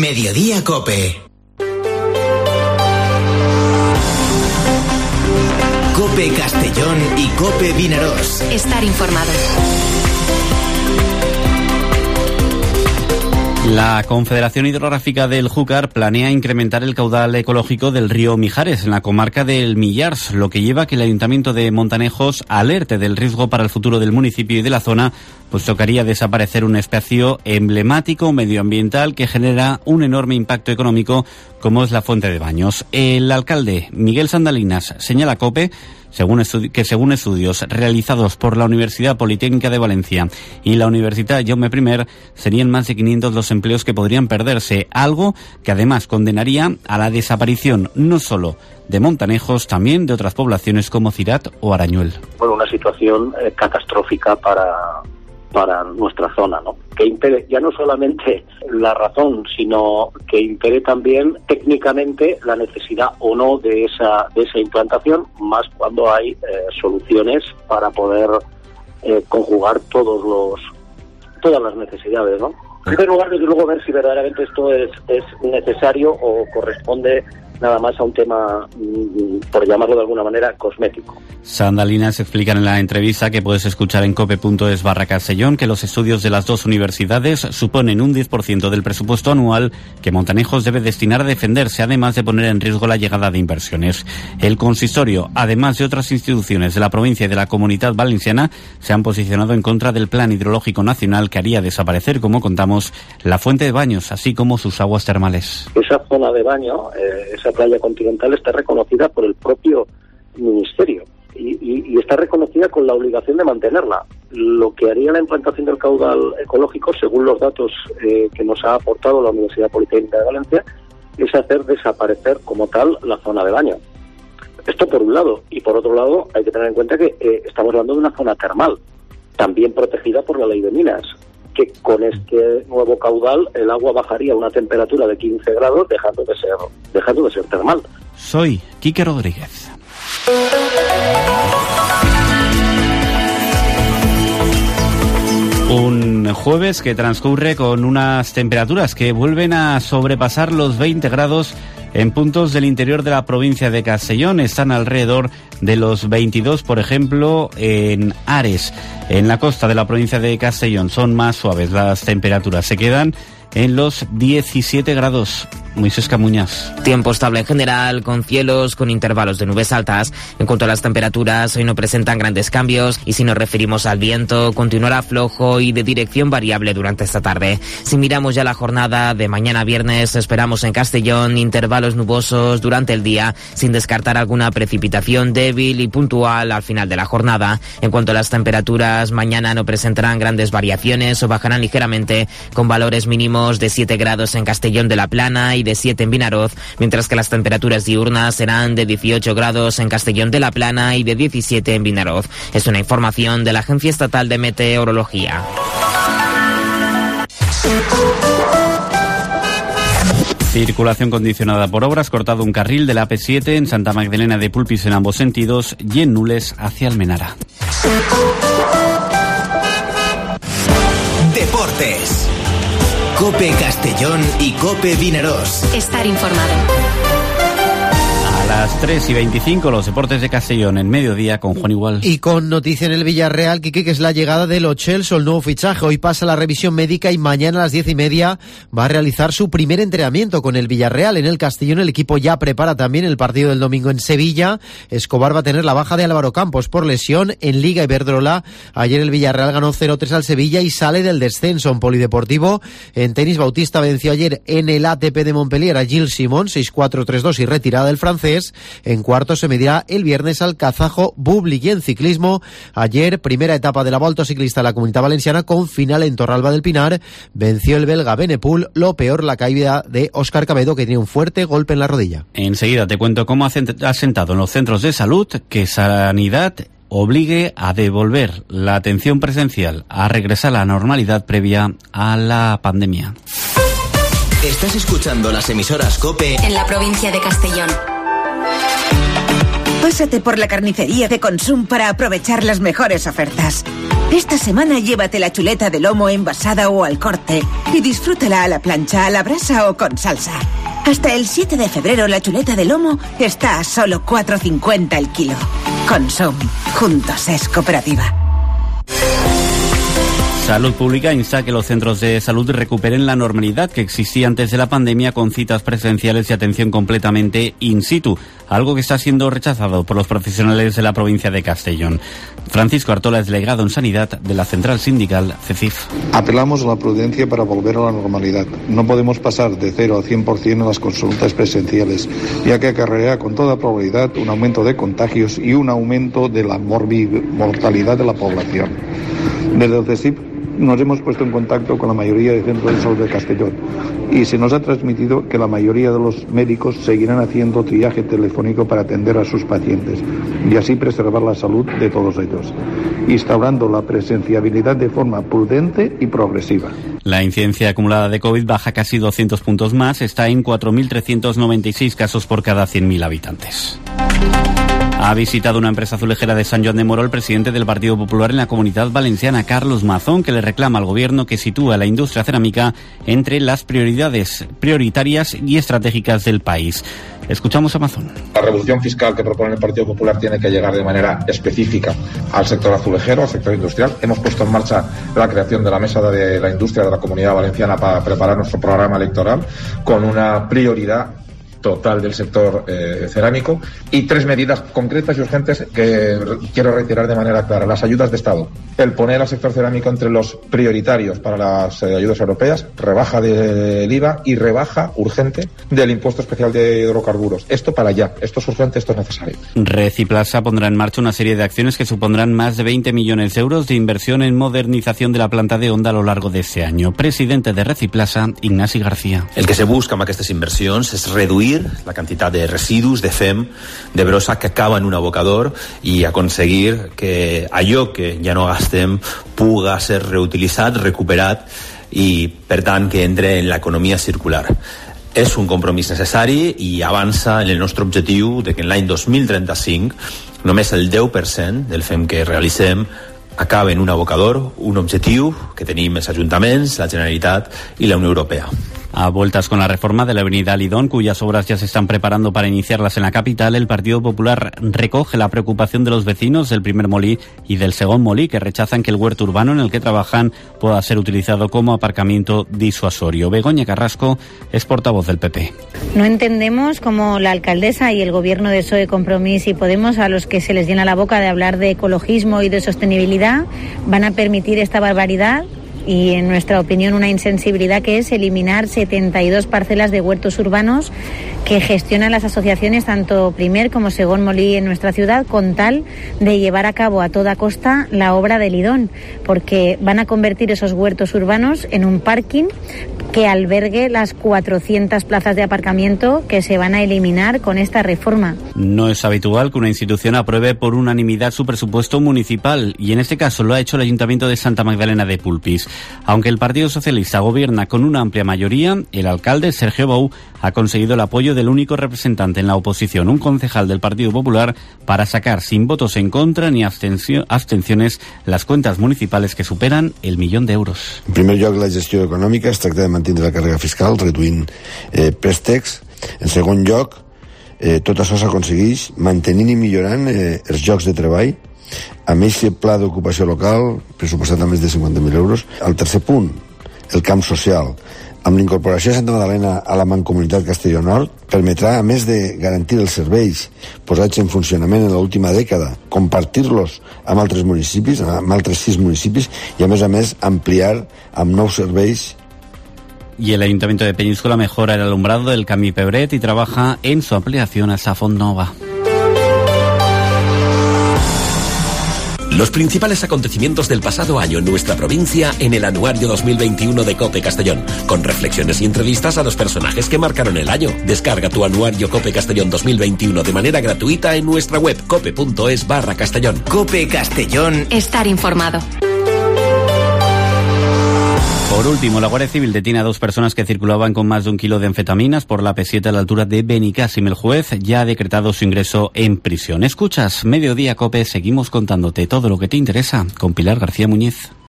Mediodía COPE. COPE Castellón y COPE Vinarós. Estar informado. La Confederación Hidrográfica del Júcar planea incrementar el caudal ecológico del río Mijares, en la comarca del Millars, lo que lleva a que el Ayuntamiento de Montanejos alerte del riesgo para el futuro del municipio y de la zona, pues tocaría desaparecer un espacio emblemático medioambiental que genera un enorme impacto económico, como es la fuente de baños. El alcalde Miguel Sandalinas señala a COPE según estudios realizados por la Universidad Politécnica de Valencia y la Universidad Jaume I, serían más de 500 los empleos que podrían perderse, algo que además condenaría a la desaparición no solo de Montanejos, también de otras poblaciones como Cirat o Arañuel. Bueno, una situación catastrófica para nuestra zona, ¿no? Que impere ya no solamente la razón, sino que impere también técnicamente la necesidad o no de esa implantación, más cuando hay soluciones para poder conjugar todas las necesidades, ¿no? En primer lugar, desde luego, ver si verdaderamente esto es necesario o corresponde nada más a un tema, por llamarlo de alguna manera, cosmético. Sandalinas explica en la entrevista que puedes escuchar en cope.es/Castellón que los estudios de las dos universidades suponen un 10% del presupuesto anual que Montanejos debe destinar a defenderse, además de poner en riesgo la llegada de inversiones. El consistorio, además de otras instituciones de la provincia y de la Comunidad Valenciana, se han posicionado en contra del Plan Hidrológico Nacional que haría desaparecer, como contamos, la fuente de baños, así como sus aguas termales. Esa zona de baño, esa playa continental, está reconocida por el propio Ministerio y está reconocida con la obligación de mantenerla. Lo que haría la implantación del caudal ecológico, según los datos que nos ha aportado la Universidad Politécnica de Valencia, es hacer desaparecer como tal la zona de baño. Esto por un lado. Y por otro lado, hay que tener en cuenta que estamos hablando de una zona termal, también protegida por la Ley de Minas, que con este nuevo caudal el agua bajaría a una temperatura de 15 grados, dejando de ser termal. Soy Quique Rodríguez. Un jueves que transcurre con unas temperaturas que vuelven a sobrepasar los 20 grados en puntos del interior de la provincia de Castellón. Están alrededor de los 22, por ejemplo, en Ares. En la costa de la provincia de Castellón son más suaves las temperaturas. Se quedan en los 17 grados. Moisés Camuñas. Tiempo estable en general, con cielos con intervalos de nubes altas. En cuanto a las temperaturas, hoy no presentan grandes cambios y si nos referimos al viento, continuará flojo y de dirección variable durante esta tarde. Si miramos ya la jornada de mañana viernes, esperamos en Castellón intervalos nubosos durante el día, sin descartar alguna precipitación débil y puntual al final de la jornada. En cuanto a las temperaturas, mañana no presentarán grandes variaciones o bajarán ligeramente, con valores mínimos de 7 grados en Castellón de la Plana y de 7 en Vinaroz, mientras que las temperaturas diurnas serán de 18 grados en Castellón de la Plana y de 17 en Vinaroz. Es una información de la Agencia Estatal de Meteorología. Circulación condicionada por obras, cortado un carril de la AP7 en Santa Magdalena de Pulpis en ambos sentidos y en Nules hacia Almenara. Deportes. COPE Castellón y COPE Vinarós. Estar informado. A las 3:25, los deportes de Castellón en mediodía con Juan Igual. Y con noticia en el Villarreal, Quique, que es la llegada de Lo Celso, el nuevo fichaje. Hoy pasa la revisión médica y mañana a las 10:30 va a realizar su primer entrenamiento con el Villarreal. En el Castellón el equipo ya prepara también el partido del domingo en Sevilla. Escobar va a tener la baja de Álvaro Campos por lesión. En Liga Iberdrola, ayer el Villarreal ganó 0-3 al Sevilla y sale del descenso. En polideportivo, en tenis, Bautista venció ayer en el ATP de Montpellier a Gilles Simon, 6-4, 3-2 y retirada del francés. En cuartos se medirá el viernes al kazajo Bublik. Y en ciclismo, ayer, primera etapa de la Volta Ciclista de la Comunidad Valenciana con final en Torralba del Pinar. Venció el belga Benepul, lo peor la caída de Óscar Cabedo, que tiene un fuerte golpe en la rodilla. Enseguida te cuento cómo ha sentado en los centros de salud que Sanidad obligue a devolver la atención presencial, a regresar a la normalidad previa a la pandemia. Estás escuchando las emisoras COPE en la provincia de Castellón. Pásate por la carnicería de Consum para aprovechar las mejores ofertas. Esta semana llévate la chuleta de lomo envasada o al corte y disfrútala a la plancha, a la brasa o con salsa. Hasta el 7 de febrero la chuleta de lomo está a solo 4,50 el kilo. Consum. Juntos es cooperativa. Salud Pública insta a que los centros de salud recuperen la normalidad que existía antes de la pandemia, con citas presenciales y atención completamente in situ, algo que está siendo rechazado por los profesionales de la provincia de Castellón. Francisco Artola es delegado en Sanidad de la Central Sindical CECIF. Apelamos a la prudencia para volver a la normalidad. No podemos pasar de 0 a 100% en las consultas presenciales, ya que acarrea con toda probabilidad un aumento de contagios y un aumento de la mortalidad de la población. Desde el CECIF nos hemos puesto en contacto con la mayoría de centros de salud de Castellón y se nos ha transmitido que la mayoría de los médicos seguirán haciendo triaje telefónico para atender a sus pacientes y así preservar la salud de todos ellos, instaurando la presenciabilidad de forma prudente y progresiva. La incidencia acumulada de COVID baja casi 200 puntos más, está en 4.396 casos por cada 100.000 habitantes. Ha visitado una empresa azulejera de Sant Joan de Moró el presidente del Partido Popular en la Comunidad Valenciana, Carlos Mazón, que le reclama al gobierno que sitúa la industria cerámica entre las prioritarias y estratégicas del país. Escuchamos a Mazón. La revolución fiscal que propone el Partido Popular tiene que llegar de manera específica al sector azulejero, al sector industrial. Hemos puesto en marcha la creación de la Mesa de la Industria de la Comunidad Valenciana para preparar nuestro programa electoral con una prioridad total del sector cerámico y 3 medidas concretas y urgentes que quiero reiterar de manera clara. Las ayudas de Estado, el poner al sector cerámico entre los prioritarios para las ayudas europeas, rebaja del IVA y rebaja urgente del impuesto especial de hidrocarburos. Esto para allá, esto es urgente, esto es necesario. Reciplasa pondrá en marcha una serie de acciones que supondrán más de 20 millones de euros de inversión en modernización de la planta de Honda a lo largo de este año. Presidente de Reciplasa, Ignasi García. El que se busca amb aquestes inversions és reduir la quantitat de residus de fem, de brossa que acaba en un abocador i aconseguir que allò que ja no gastem puga ser reutilitzat, recuperat i, per tant, que entre en l'economia circular. És un compromís necessari i avança en el nostre objectiu de que en l'any 2035 només el 10% del fem que realitzem acaba en un abocador, un objectiu que tenim els ajuntaments, la Generalitat i la Unió Europea. A vueltas con la reforma de la avenida Lidón, cuyas obras ya se están preparando para iniciarlas en la capital, el Partido Popular recoge la preocupación de los vecinos del Primer Molí y del Segón Molí, que rechazan que el huerto urbano en el que trabajan pueda ser utilizado como aparcamiento disuasorio. Begoña Carrasco es portavoz del PP. No entendemos cómo la alcaldesa y el gobierno de PSOE, Compromís y Podemos, a los que se les llena la boca de hablar de ecologismo y de sostenibilidad, van a permitir esta barbaridad y, en nuestra opinión, una insensibilidad, que es eliminar 72 parcelas de huertos urbanos que gestionan las asociaciones tanto Primer como Segón Molí en nuestra ciudad, con tal de llevar a cabo a toda costa la obra de Lidón, porque van a convertir esos huertos urbanos en un parking que albergue las 400 plazas de aparcamiento que se van a eliminar con esta reforma. No es habitual que una institución apruebe por unanimidad su presupuesto municipal, y en este caso lo ha hecho el Ayuntamiento de Santa Magdalena de Pulpis. Aunque el Partido Socialista gobierna con una amplia mayoría, el alcalde Sergio Bou ha conseguido el apoyo del único representante en la oposición, un concejal del Partido Popular, para sacar sin votos en contra ni abstenciones las cuentas municipales que superan el 1.000.000 d'euros. En primer lloc, la gestió econòmica. Es tracta de mantenir la càrrega fiscal reduint préstecs. En segon lloc, tot això s'aconsegueix mantenint i millorant els llocs de treball amb aquest pla d'ocupació local pressupostat a més de 50.000 euros. El tercer punt, el camp social. Amb l'incorporació de Santa Magdalena a la Mancomunitat Castelló Nord, permetrà, a més de garantir els serveis posats en funcionament en l'última dècada, compartir-los amb altres municipis, amb altres 6 municipis, i a més ampliar amb nous serveis. Y el Ayuntamiento de Peñíscola mejora el alumbrado del Camí Pebret y trabaja en su ampliación a Font Nova. Los principales acontecimientos del pasado año en nuestra provincia en el anuario 2021 de COPE Castellón, con reflexiones y entrevistas a los personajes que marcaron el año. Descarga tu anuario COPE Castellón 2021 de manera gratuita en nuestra web cope.es/Castellón. COPE Castellón. Estar informado. Por último, la Guardia Civil detiene a 2 personas que circulaban con más de 1 kilo de anfetaminas por la P7 a la altura de Benicàssim. El juez ya ha decretado su ingreso en prisión. Escuchas Mediodía Cope, seguimos contándote todo lo que te interesa con Pilar García Muñiz.